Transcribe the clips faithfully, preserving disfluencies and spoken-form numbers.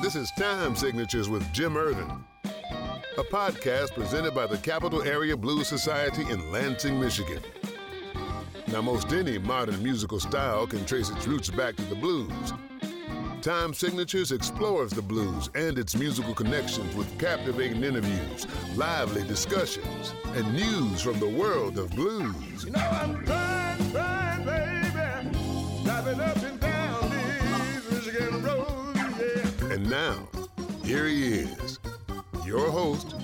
This is Time Signatures with Jim Irvin, a podcast presented by the Capital Area Blues Society in Lansing, Michigan. Now, most any modern musical style can trace its roots back to the blues. Time Signatures explores the blues and its musical connections with captivating interviews, lively discussions, and news from the world of blues. You know I'm trying, trying, baby, driving up and down these Michigan roads, yeah. And now, here he is, your host,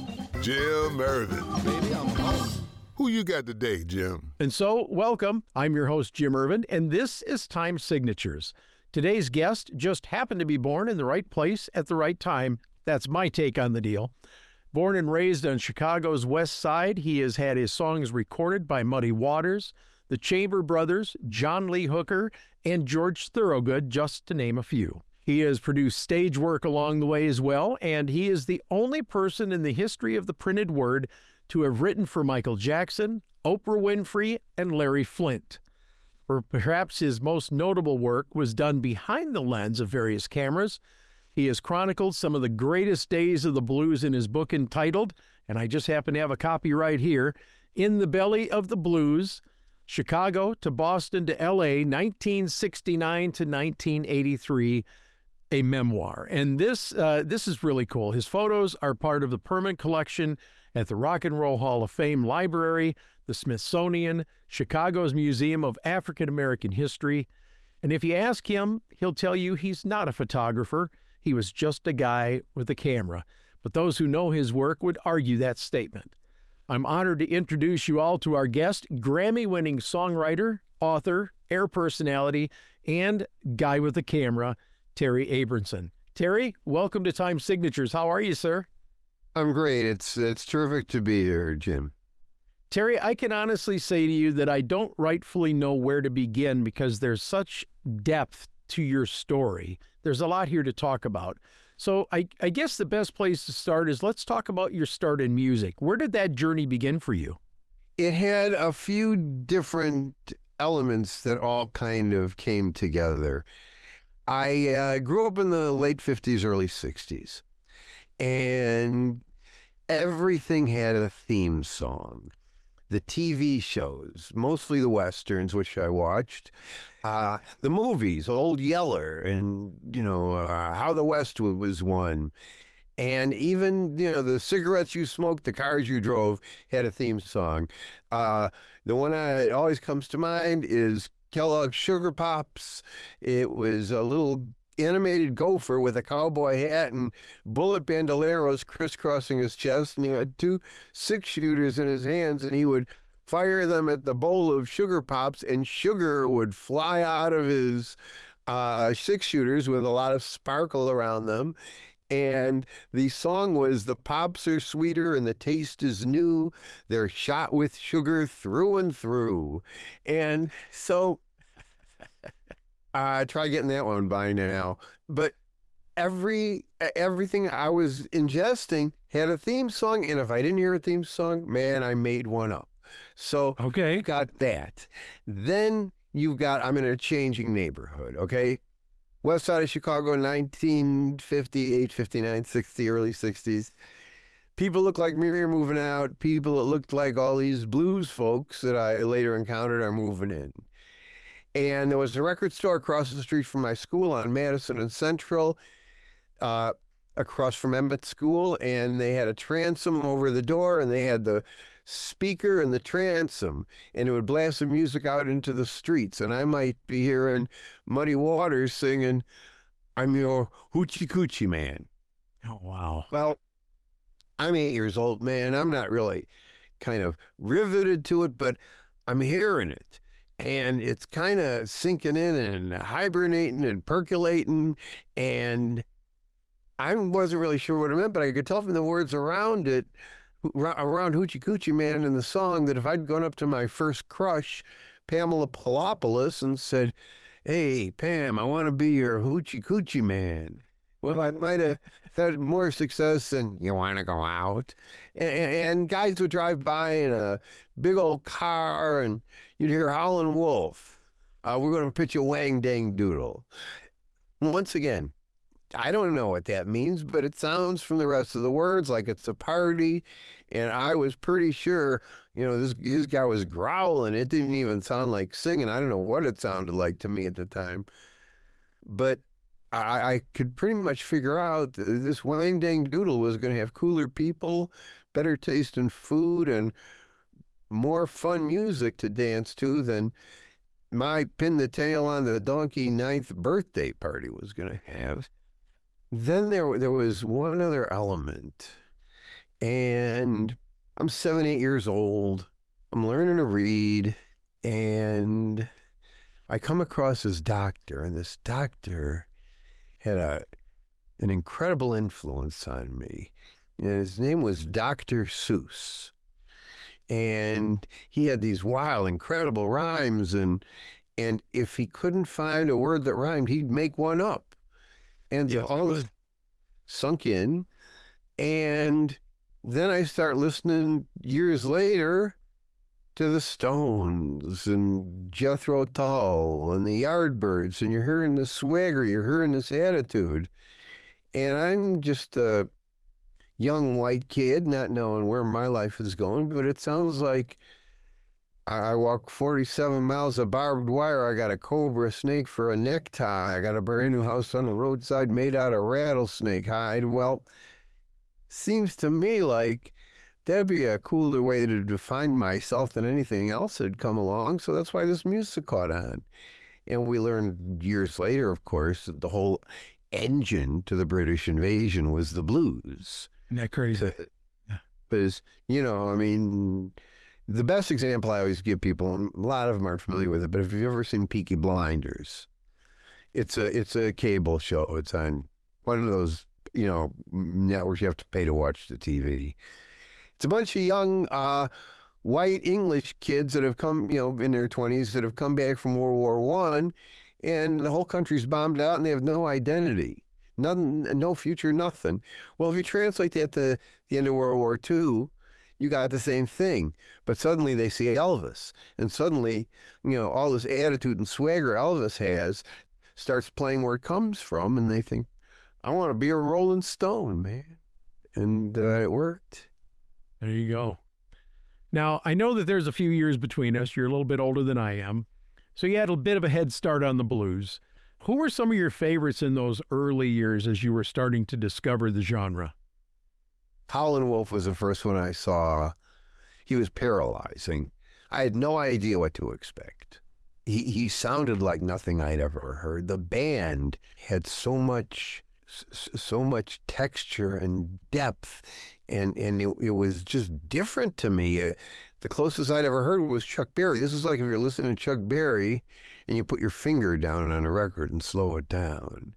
Jim Irvin. Baby, I'm home. Who you got today, Jim? And so, welcome. I'm your host, Jim Irvin, and this is Time Signatures. Today's guest just happened to be born in the right place at the right time. That's my take on the deal. Born and raised on Chicago's West Side, he has had his songs recorded by Muddy Waters, the Chamber Brothers, John Lee Hooker, and George Thorogood, just to name a few. He has produced stage work along the way as well, and he is the only person in the history of the printed word to have written for Michael Jackson, Oprah Winfrey, and Larry Flynt. Or perhaps his most notable work was done behind the lens of various cameras. He has chronicled some of the greatest days of the blues in his book entitled, and I just happen to have a copy right here, In the Belly of the Blues, Chicago to Boston to L A, nineteen sixty-nine to nineteen eighty-three, a memoir. And this uh, this is really cool. His photos are part of the permanent collection at the Rock and Roll Hall of Fame Library, the Smithsonian, Chicago's Museum of African American History. And if you ask him, he'll tell you he's not a photographer. He was just a guy with a camera. But those who know his work would argue that statement. I'm honored to introduce you all to our guest, Grammy-winning songwriter, author, air personality, and guy with a camera, Terry Abramson. Terry, welcome to Time Signatures. How are you, sir? I'm great. It's it's terrific to be here, Jim. Terry, I can honestly say to you that I don't rightfully know where to begin because there's such depth to your story. There's a lot here to talk about. So I, I guess the best place to start is let's talk about your start in music. Where did that journey begin for you? It had a few different elements that all kind of came together. I uh, grew up in the late fifties, early sixties, and everything had a theme song. The T V shows, mostly the Westerns, which I watched, uh, the movies, Old Yeller, and, you know, uh, How the West Was Won. And even, you know, the cigarettes you smoked, the cars you drove had a theme song. Uh, the one that always comes to mind is Kellogg's Sugar Pops. It was a little animated gopher with a cowboy hat and bullet bandoleros crisscrossing his chest, and he had two six shooters in his hands, and he would fire them at the bowl of Sugar Pops, and sugar would fly out of his uh, six shooters with a lot of sparkle around them. And the song was, the pops are sweeter and the taste is new. They're shot with sugar through and through. And so I uh, try getting that one by now. But every everything I was ingesting had a theme song. And if I didn't hear a theme song, man, I made one up. So okay, you got that. Then you've got, I'm in a changing neighborhood, okay? West side of Chicago, nineteen fifty-eight, fifty-nine, sixty, early sixties. People look like me are moving out. People that looked like all these blues folks that I later encountered are moving in. And there was a record store across the street from my school on Madison and Central, uh, across from Emmett School, and they had a transom over the door, and they had the speaker and the transom, and it would blast the music out into the streets, and I might be hearing Muddy Waters singing, I'm your hoochie coochie man. Oh, wow. Well, I'm eight years old, man. I'm not really kind of riveted to it, but I'm hearing it. And it's kind of sinking in and hibernating and percolating. And I wasn't really sure what it meant, but I could tell from the words around it, around Hoochie Coochie Man in the song, that if I'd gone up to my first crush, Pamela Palopoulos, and said, hey, Pam, I want to be your Hoochie Coochie Man, well, I might have had more success than you want to go out. And, and guys would drive by in a big old car, and you'd hear Howlin' Wolf. Uh, we're going to pitch a wang dang doodle. Once again, I don't know what that means, but it sounds from the rest of the words like it's a party. And I was pretty sure, you know, this, this guy was growling. It didn't even sound like singing. I don't know what it sounded like to me at the time. But I, I could pretty much figure out that this Wang Dang Doodle was going to have cooler people, better taste in food, and more fun music to dance to than my pin the tail on the donkey ninth birthday party was going to have. Then there, there was one other element, and I'm seven, eight years old. I'm learning to read, and I come across this doctor, and this doctor had a an incredible influence on me. And his name was Doctor Seuss. And he had these wild, incredible rhymes, and and if he couldn't find a word that rhymed, he'd make one up. And Yeah. all this sunk in. And then I start listening years later to the Stones and Jethro Tull and the Yardbirds, and you're hearing this swagger, you're hearing this attitude. And I'm just a young white kid, not knowing where my life is going, but it sounds like I walk forty-seven miles of barbed wire. I got a cobra snake for a necktie. I got a brand new house on the roadside made out of rattlesnake hide. Well, seems to me like that'd be a cooler way to define myself than anything else that had come along. So that's why this music caught on. And we learned years later, of course, that the whole engine to the British invasion was the blues. Isn't that crazy? Because, you know, I mean, the best example I always give people, and a lot of them aren't familiar with it, but if you've ever seen Peaky Blinders, it's a it's a cable show. It's on one of those, you know, networks you have to pay to watch the T V. It's a bunch of young uh, white English kids that have come, you know, in their twenties that have come back from World War One, and the whole country's bombed out and they have no identity. Nothing, no future, nothing. Well, if you translate that to the end of World War Two, you got the same thing. But suddenly they see Elvis, and suddenly, you know, all this attitude and swagger Elvis has starts playing where it comes from, and they think, I want to be a Rolling Stone, man. And uh, it worked. There you go. Now, I know that there's a few years between us. You're a little bit older than I am. So you had a bit of a head start on the blues. Who were some of your favorites in those early years as you were starting to discover the genre? Howlin' Wolf was the first one I saw. He was paralyzing. I had no idea what to expect. He he sounded like nothing I'd ever heard. The band had so much so much texture and depth, and and it, it was just different to me. Uh, the closest I'd ever heard was Chuck Berry. This is like if you're listening to Chuck Berry and you put your finger down on a record and slow it down.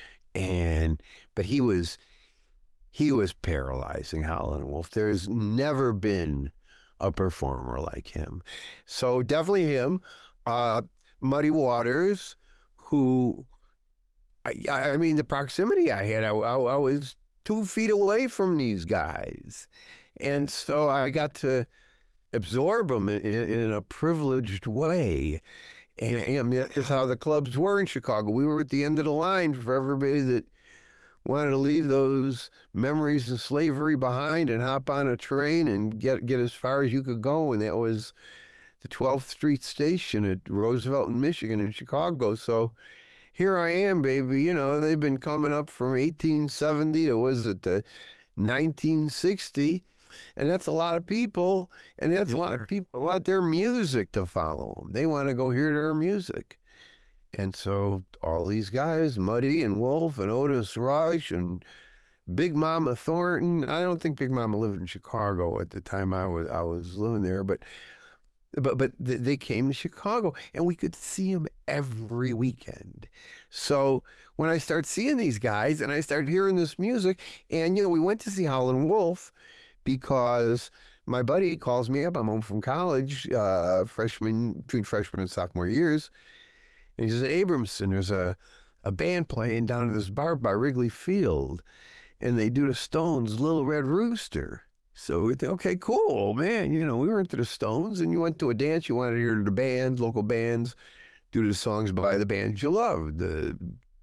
And but he was he was paralyzing, Howlin' Wolf. There's never been a performer like him. So definitely him. Uh, Muddy Waters, who, I, I mean, the proximity I had, I, I, I was two feet away from these guys. And so I got to absorb them in, in a privileged way. And, and that's how the clubs were in Chicago. We were at the end of the line for everybody that wanted to leave those memories of slavery behind and hop on a train and get get as far as you could go. And that was the twelfth Street Station at Roosevelt in Michigan in Chicago. So here I am, baby. You know, they've been coming up from eighteen seventy to, was it, the nineteen sixty? And that's a lot of people. And that's a lot of people want their music to follow them. They want to go hear their music. And so all these guys, Muddy and Wolf and Otis Rush and Big Mama Thornton. I don't think Big Mama lived in Chicago at the time I was I was living there, but but but they came to Chicago, and we could see them every weekend. So when I start seeing these guys and I start hearing this music, and you know, we went to see Howlin' Wolf because my buddy calls me up. I'm home from college, uh, freshman between freshman and sophomore years. And he says, Abramson, there's a, a band playing down at this bar by Wrigley Field, and they do the Stones' Little Red Rooster. So we think, okay, cool, man. You know, we were into the Stones, and you went to a dance, you wanted to hear the band, local bands, do the songs by the bands you loved, the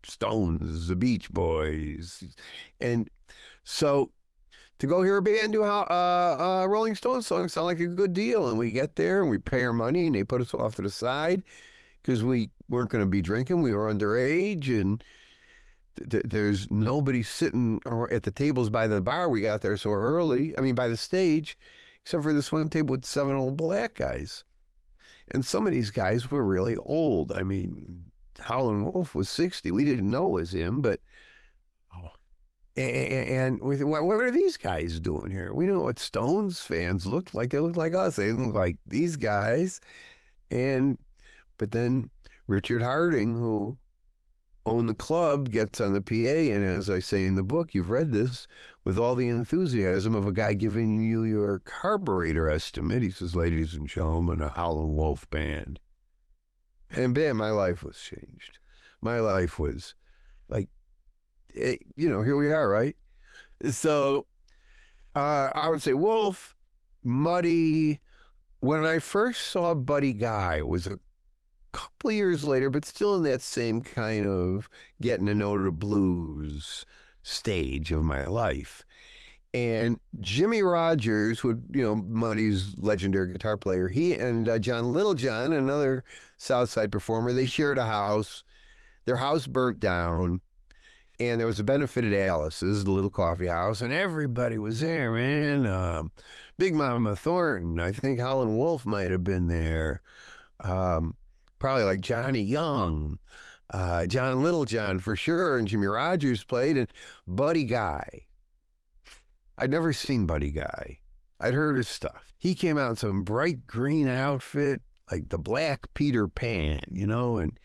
Stones, the Beach Boys. And so to go hear a band do a uh, uh, Rolling Stones song sound like a good deal. And we get there and we pay our money and they put us off to the side because we weren't going to be drinking. We were underage and th- th- there's nobody sitting at the tables by the bar. We got there so early. I mean, by the stage, except for this one table with seven old black guys. And some of these guys were really old. I mean, Howlin' Wolf was sixty. We didn't know it was him, but oh. and, and we thought, what are these guys doing here? We know what Stones fans looked like. They looked like us. They looked like these guys. And but then Richard Harding, who owned the club, gets on the P A, and as I say in the book, you've read this, with all the enthusiasm of a guy giving you your carburetor estimate, he says, "Ladies and gentlemen, a Howlin' Wolf band." And bam, my life was changed. My life was like, it, you know, here we are, right? So uh, I would say Wolf, Muddy. When I first saw Buddy Guy, it was a couple of years later, but still in that same kind of getting to know the blues stage of my life. And Jimmy Rogers, who, you know, Muddy's legendary guitar player, he and uh, John Littlejohn, another Southside performer, they shared a house. Their house burnt down, and there was a benefit at Alice's, the little coffee house, and everybody was there, man. Um, Big Mama Thornton, I think Howlin' Wolf might have been there. Um, probably like Johnny Young, uh, John Littlejohn for sure, and Jimmy Rogers played, and Buddy Guy. I'd never seen Buddy Guy. I'd heard his stuff. He came out in some bright green outfit, like the Black Peter Pan, you know, and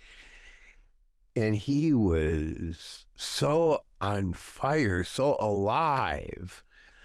and he was so on fire, so alive.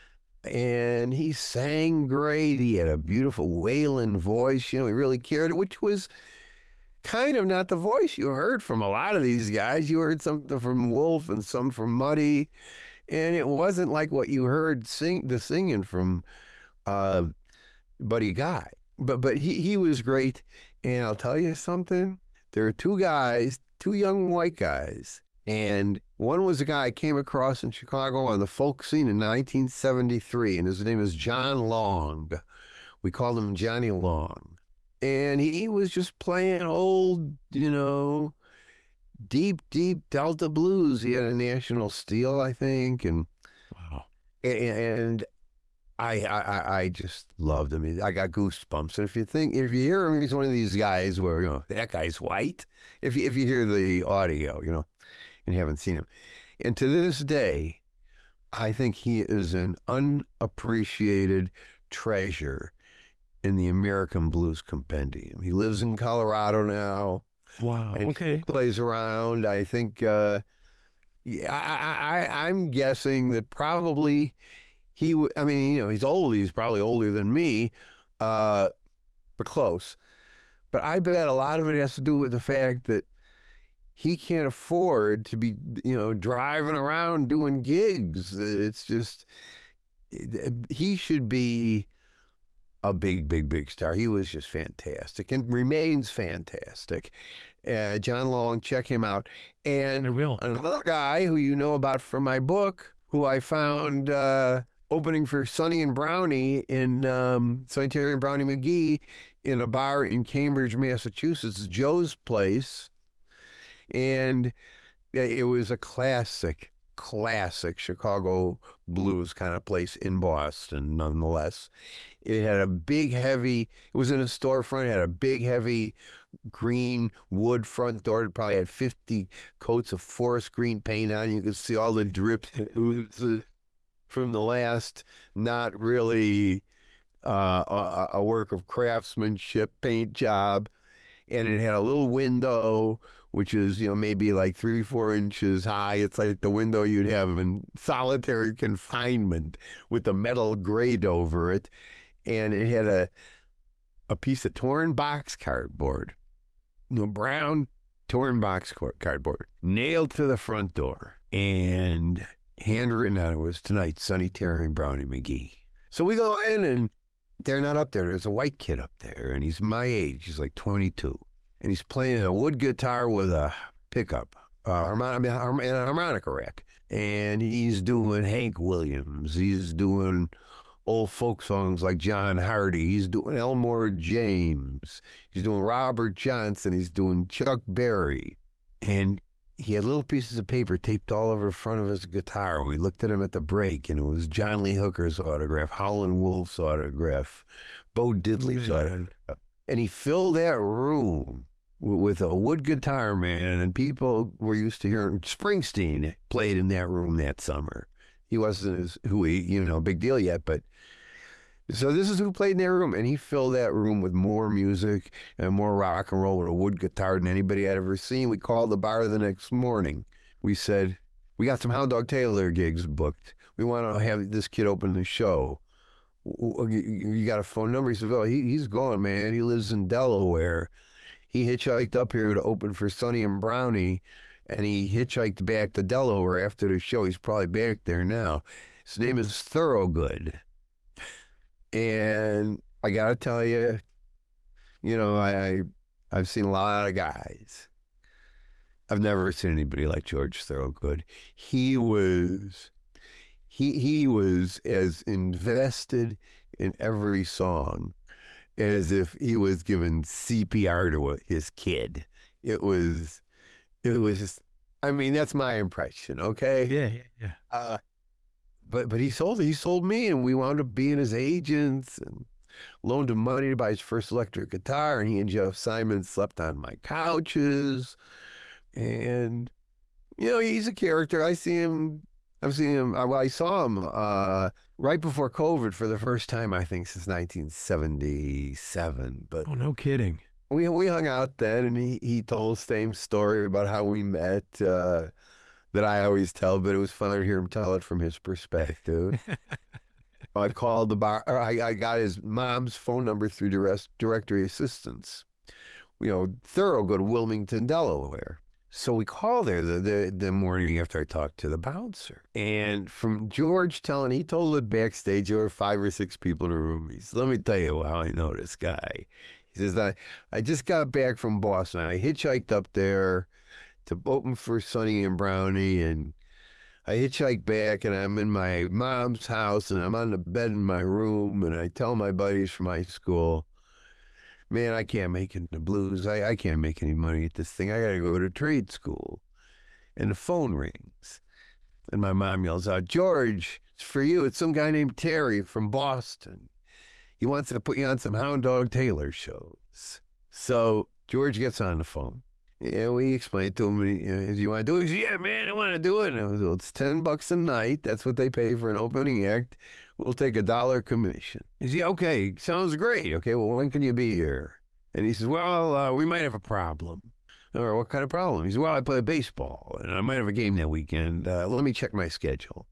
And he sang great. He had a beautiful wailing voice, you know, he really cared, which was kind of not the voice you heard from a lot of these guys. You heard something from Wolf and some from Muddy. And it wasn't like what you heard sing the singing from uh, Buddy Guy. But but he, he was great. And I'll tell you something. There are two guys, two young white guys. And one was a guy I came across in Chicago on the folk scene in nineteen seventy-three. And his name is John Long. We called him Johnny Long. And he was just playing old, you know, deep, deep Delta blues. He had a National Steel, I think, and wow, and I, I, I just loved him. I got goosebumps. And if you think, if you hear him, he's one of these guys where, you know, that guy's white. If you, if you hear the audio, you know, and haven't seen him, and to this day, I think he is an unappreciated treasure in the American Blues Compendium. He lives in Colorado now. Wow. And okay. Plays around. I think, uh, yeah, I, I, I'm guessing that probably he, w- I mean, you know, he's old. He's probably older than me, uh, but close. But I bet a lot of it has to do with the fact that he can't afford to be, you know, driving around doing gigs. It's just, he should be a big, big, big star. He was just fantastic and remains fantastic. Uh, John Long, check him out. And I will. Another guy who you know about from my book, who I found uh, opening for Sonny and Brownie in um, Sonny Terry and Brownie McGee in a bar in Cambridge, Massachusetts, Joe's Place. And it was a classic, classic Chicago blues kind of place in Boston, nonetheless. It had a big, heavy, it was in a storefront, it had a big, heavy green wood front door. It probably had fifty coats of forest green paint on. You could see all the drips from the last, not really uh, a, a work of craftsmanship paint job. And it had a little window, which is, you know, maybe like three, four inches high. It's like the window you'd have in solitary confinement with a metal grate over it. And it had a a piece of torn box cardboard, you know, brown torn box cardboard, nailed to the front door. And handwritten on it was, "Tonight, Sonny Terry and Brownie McGee." So we go in and they're not up there. There's a white kid up there, and he's my age. He's like twenty-two. And he's playing a wood guitar with a pickup uh, harmon- I mean, harm- in a harmonica rack. And he's doing Hank Williams. He's doing old folk songs like John Hardy. He's doing Elmore James. He's doing Robert Johnson. He's doing Chuck Berry. And he had little pieces of paper taped all over the front of his guitar. We looked at him at the break, and it was John Lee Hooker's autograph, Howlin' Wolf's autograph, Bo Diddley's autograph. And he filled that room with a wood guitar, man, and people were used to hearing Springsteen played in that room that summer. He wasn't as who he, you know, big deal yet, but so this is who played in that room, and he filled that room with more music and more rock and roll with a wood guitar than anybody I'd ever seen. We called the bar the next morning. We said, we got some Hound Dog Taylor gigs booked. We want to have this kid open the show. You got a phone number? He said, well, he, he's gone, man. He lives in Delaware. He hitchhiked up here to open for Sonny and Brownie, and he hitchhiked back to Delaware after the show. He's probably back there now. His name is Thorogood. And I got to tell you, you know, I, I, I've seen a lot of guys. I've never seen anybody like George Thorogood. He was, he, he was as invested in every song as if he was giving C P R to his kid. It was, it was just, I mean, that's my impression, okay? Yeah, yeah, yeah. Uh, but but he sold he sold me, and we wound up being his agents and loaned him money to buy his first electric guitar, and he and Jeff Simon slept on my couches. And, you know, he's a character. I see him, I've seen him, well, I saw him uh, right before COVID for the first time, I think, since nineteen seventy-seven. But Oh, no kidding. we we hung out then, and he, he told the same story about how we met uh, that I always tell, but it was fun to hear him tell it from his perspective. I called the bar, or I, I got his mom's phone number through direct, directory assistance, you know, Thorogood, Wilmington, Delaware. So we called there the, the, the morning after I talked to the bouncer. And from George telling, he told it backstage, there were five or six people in the room. He said, let me tell you how I know this guy. He says, I, I just got back from Boston. I hitchhiked up there to open for Sonny and Brownie, and I hitchhiked back, and I'm in my mom's house, and I'm on the bed in my room, and I tell my buddies from high school, man, I can't make it in the blues. I, I can't make any money at this thing. I got to go to trade school. And the phone rings, and my mom yells out, George, it's for you. It's some guy named Terry from Boston. He wants to put you on some Hound Dog Taylor shows. So George gets on the phone. Yeah, we explained to him, you know, do you want to do it? He said, yeah, man, I want to do it. And I was, well, it's ten bucks a night. That's what they pay for an opening act. We'll take a dollar commission. He said, okay, sounds great. Okay, well, when can you be here? And he says, well, uh, we might have a problem. All right, what kind of problem? He said, well, I play baseball, and I might have a game that weekend. Uh, let me check my schedule.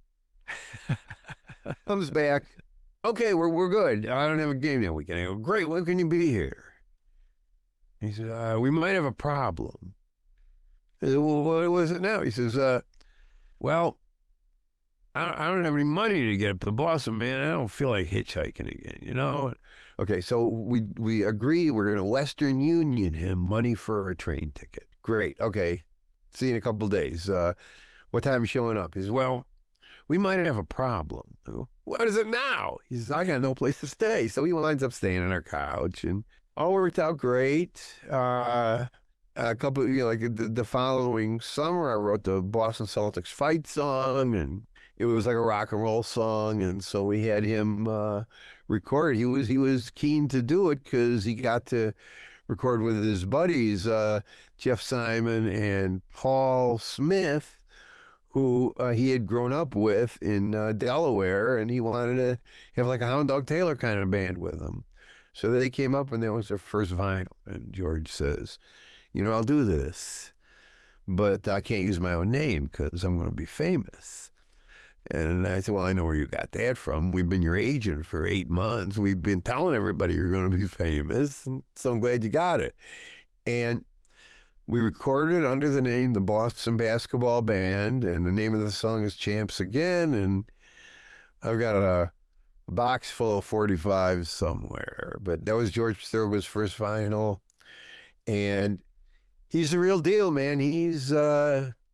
Comes back. Okay, we're we're good. I don't have a game that weekend. I go, great, when can you be here? He said, uh, we might have a problem. I said, well, what was it now? He says, uh, well, I don't, I don't have any money to get up to Boston, man. I don't feel like hitchhiking again, you know? Okay, so we we agree we're going to Western Union him money for a train ticket. Great, okay. See you in a couple of days. Uh, what time are you showing up? He says, well, we might have a problem. I go, what is it now? He says, I got no place to stay. So he winds up staying on our couch, and all worked out great. Uh, a couple, you know, like the, the following summer, I wrote the Boston Celtics fight song, and it was like a rock and roll song. And so we had him uh, record. He was he was keen to do it because he got to record with his buddies, uh, Jeff Simon and Paul Smith, who uh, he had grown up with in uh, Delaware, and he wanted to have like a Hound Dog Taylor kind of band with him. So they came up, and that was their first vinyl. And George says, you know, I'll do this, but I can't use my own name because I'm going to be famous. And I said, well, I know where you got that from. We've been your agent for eight months. We've been telling everybody you're going to be famous, and so I'm glad you got it. And we recorded it under the name the Boston Basketball Band, and the name of the song is Champs Again. And I've got a box full of forty-fives somewhere, but that was George Thorogood's first vinyl, and he's the real deal, man. He's uh,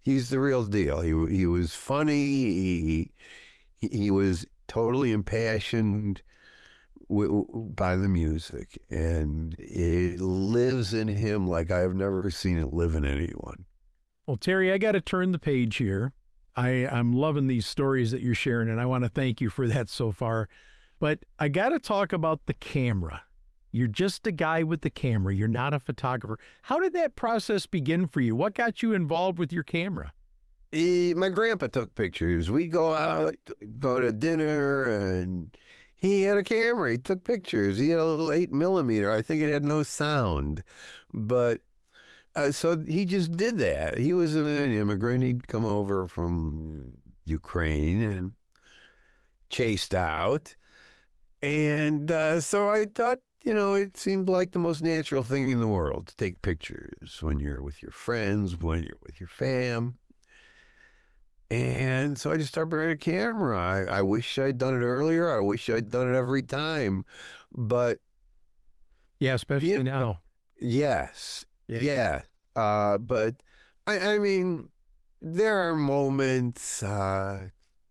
he's the real deal. He he was funny. He he, he was totally impassioned w- w- by the music, and it lives in him like I have never seen it live in anyone. Well, Terry, I got to turn the page here. I, I'm loving these stories that you're sharing, and I want to thank you for that so far. But I got to talk about the camera. You're just a guy with the camera. You're not a photographer. How did that process begin for you? What got you involved with your camera? He, my grandpa took pictures. We'd go out, go to dinner, and he had a camera. He took pictures. He had a little eight millimeter. I think it had no sound, but uh, so he just did that. He was an immigrant. He'd come over from Ukraine and chased out, and uh, so I thought, you know, it seemed like the most natural thing in the world to take pictures when you're with your friends, when you're with your fam. And so I just started bringing a camera. I, I wish I'd done it earlier. I wish I'd done it every time. But Yeah, especially Yeah. now. yes, Yeah. yeah. Uh, but I, I mean, there are moments. Uh,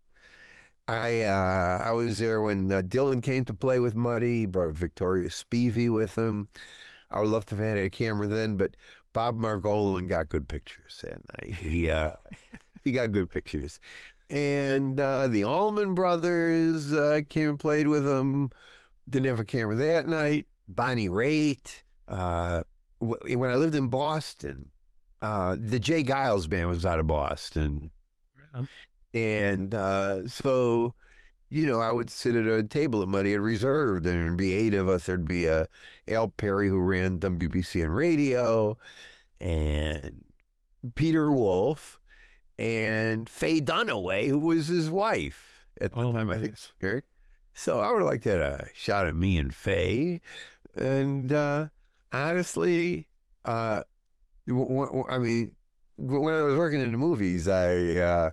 I uh, I was there when uh, Dylan came to play with Muddy. He brought Victoria Spivey with him. I would love to have had a camera then, but Bob Margolin got good pictures that night. He uh, he got good pictures, and uh, the Allman Brothers uh, came and played with him. Didn't have a camera that night. Bonnie Raitt. Uh, w- when I lived in Boston, uh, the Jay Giles band was out of Boston. Yeah. And uh, so, you know, I would sit at a table at Muddy and Reserved, and there'd be eight of us. There'd be uh, Al Perry, who ran W B C and radio, and Peter Wolf, and Faye Dunaway, who was his wife at the Oh, time, I nice. think. Eric. So I would have liked to have a shot at me and Faye. And uh, honestly, uh, w- w- I mean, w- when I was working in the movies, I... Uh,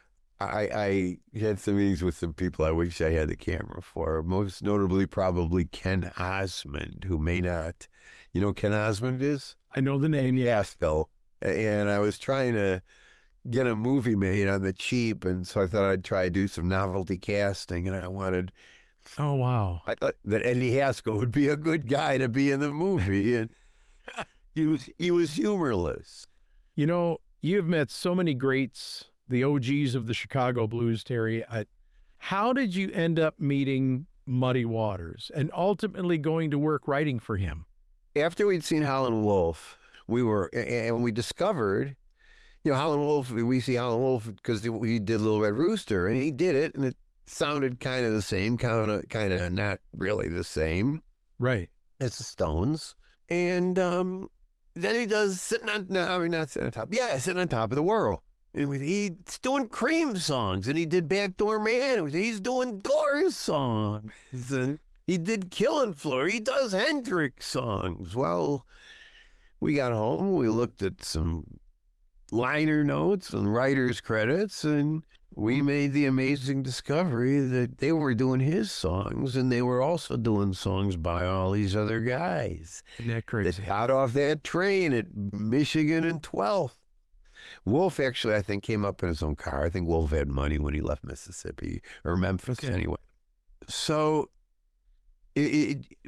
I, I had some meetings with some people I wish I had the camera for. Most notably, probably Ken Osmond, who may not. You know who Ken Osmond is? I know the name. Yeah. Yes, Phil. And I was trying to get a movie made on the cheap, and so I thought I'd try to do some novelty casting, and I wanted. Oh, wow. I thought that Eddie Haskell would be a good guy to be in the movie, and he was he was humorless. You know, you've met so many greats, the O Gs of the Chicago Blues, Terry. I, how did you end up meeting Muddy Waters and ultimately going to work writing for him? After we'd seen Howlin' Wolf, we were, and we discovered, you know, Howlin' Wolf, we see Howlin' Wolf because we did Little Red Rooster, and he did it, and it sounded kind of the same, kind of, kind of not really the same Right. as the Stones. And um, then he does Sitting on, no, I mean, not Sitting on Top, yeah, Sitting on Top of the World. And we- he's doing Cream songs, and he did Backdoor Man. He's doing Doors songs, and he did Killing Floor. He does Hendrix songs. Well, we got home, we looked at some liner notes and writer's credits, and we made the amazing discovery that they were doing his songs, and they were also doing songs by all these other guys Isn't that that crazy? got off that train at Michigan and twelfth. Wolf actually, I think, came up in his own car. I think Wolf had money when he left Mississippi or Memphis Okay. anyway. So it, it,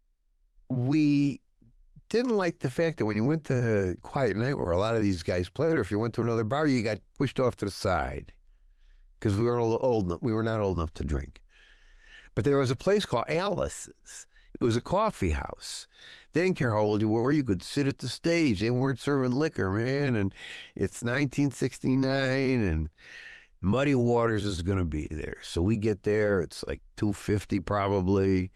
we didn't like the fact that when you went to Quiet Night, where a lot of these guys played, or if you went to another bar, you got pushed off to the side because we were old, old. We were not old enough to drink. But there was a place called Alice's. It was a coffee house. They didn't care how old you were. You could sit at the stage. They weren't serving liquor, man. And it's nineteen sixty-nine, and Muddy Waters is going to be there. So we get there. It's like two fifty probably.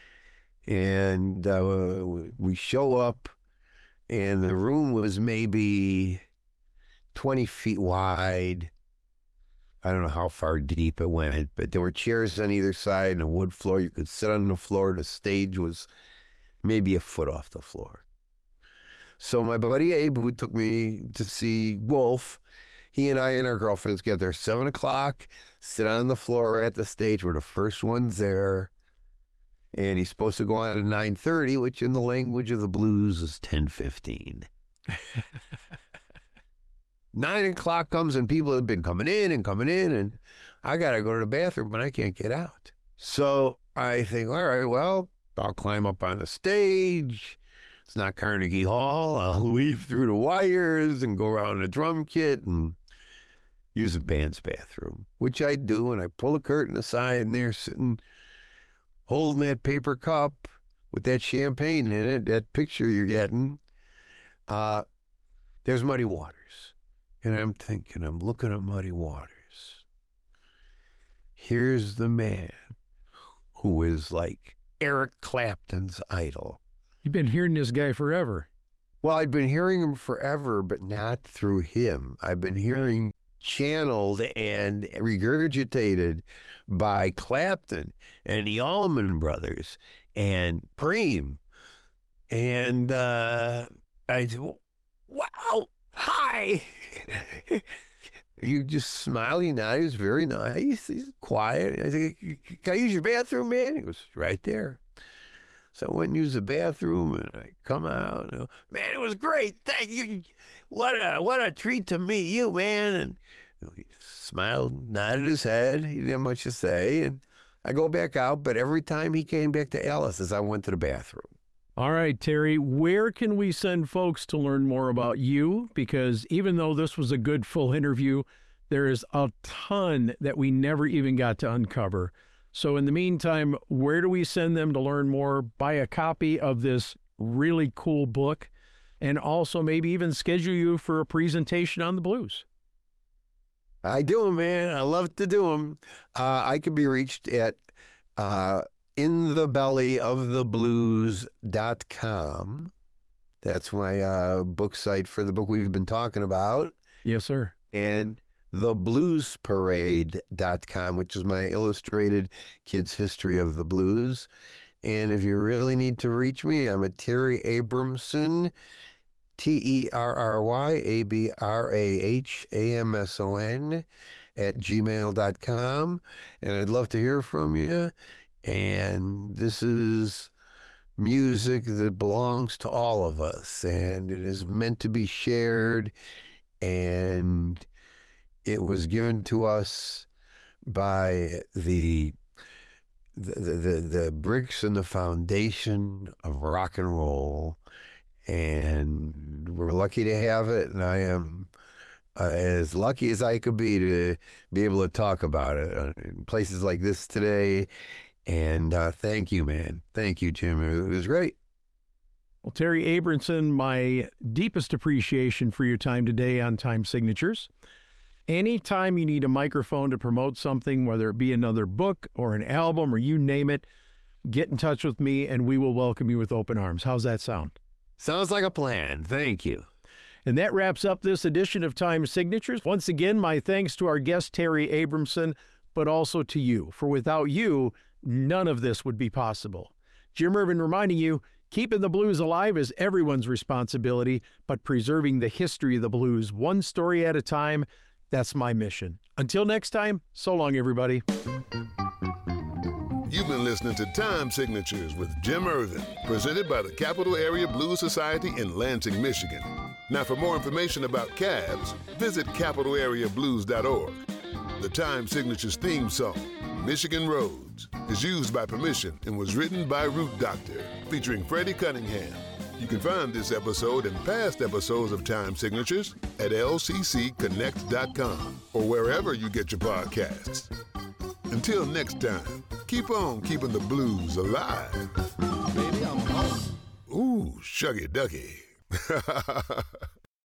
And uh, we show up, and the room was maybe twenty feet wide. I don't know how far deep it went, but there were chairs on either side and a wood floor. You could sit on the floor. The stage was maybe a foot off the floor. So my buddy Abe, who took me to see Wolf, he and I and our girlfriends get there seven o'clock, sit on the floor at the stage. We're the first ones there. And he's supposed to go on at nine thirty, which in the language of the blues is ten fifteen. Nine o'clock comes and people have been coming in and coming in, and I got to go to the bathroom, but I can't get out. So I think, all right, well, I'll climb up on the stage. It's not Carnegie Hall. I'll weave through the wires and go around the drum kit and use the band's bathroom, which I do. And I pull the curtain aside, and they're sitting holding that paper cup with that champagne in it, that picture you're getting. Uh, there's Muddy Waters. And I'm thinking, I'm looking at Muddy Waters. Here's the man who is like Eric Clapton's idol. You've been hearing this guy forever. Well, I've been hearing him forever, but not through him. I've been hearing channeled and regurgitated by Clapton and the Allman Brothers and Preem. And uh, I said, wow, hi. You just smile, you nod. He was very nice. He's quiet. I said, can I use your bathroom, man? He goes, right there. So I went and used the bathroom, and I come out. And, man, it was great. Thank you. What a what a treat to meet you, man. And you know, he smiled, nodded his head. He didn't have much to say. And I go back out, but every time he came back to Alice's, I went to the bathroom. All right, Terry, where can we send folks to learn more about you? Because even though this was a good full interview, there is a ton that we never even got to uncover. So in the meantime, where do we send them to learn more, buy a copy of this really cool book, and also maybe even schedule you for a presentation on the blues? I do them, man. I love to do them. Uh, I can be reached at uh, in the belly of the blues dot com. That's my uh, book site for the book we've been talking about. Yes, sir. And the blues parade dot com, which is my illustrated kids' history of the blues. And if you really need to reach me, I'm at Terry Abramson, T E R R Y A B R A H A M S O N, at gmail dot com. And I'd love to hear from you. And this is music that belongs to all of us, and it is meant to be shared, and it was given to us by the the the, the bricks and the foundation of rock and roll, and we're lucky to have it, and I am uh, as lucky as I could be to be able to talk about it uh, in places like this today. And uh, thank you, man. Thank you, Jim. It was great. Well, Terry Abramson, my deepest appreciation for your time today on Time Signatures. Anytime you need a microphone to promote something, whether it be another book or an album or you name it, get in touch with me and we will welcome you with open arms. How's that sound? Sounds like a plan. Thank you. And that wraps up this edition of Time Signatures. Once again, my thanks to our guest, Terry Abramson, but also to you. For without you, none of this would be possible. Jim Ervin reminding you, keeping the blues alive is everyone's responsibility, but preserving the history of the blues one story at a time, that's my mission. Until next time, so long, everybody. You've been listening to Time Signatures with Jim Ervin, presented by the Capital Area Blues Society in Lansing, Michigan. Now, for more information about cabs, visit capital area blues dot org. The Time Signatures theme song, Michigan Roads, is used by permission and was written by Root Doctor, featuring Freddie Cunningham. You can find this episode and past episodes of Time Signatures at L C C connect dot com or wherever you get your podcasts. Until next time, keep on keeping the blues alive. Baby, I'm home. Ooh, shuggy ducky.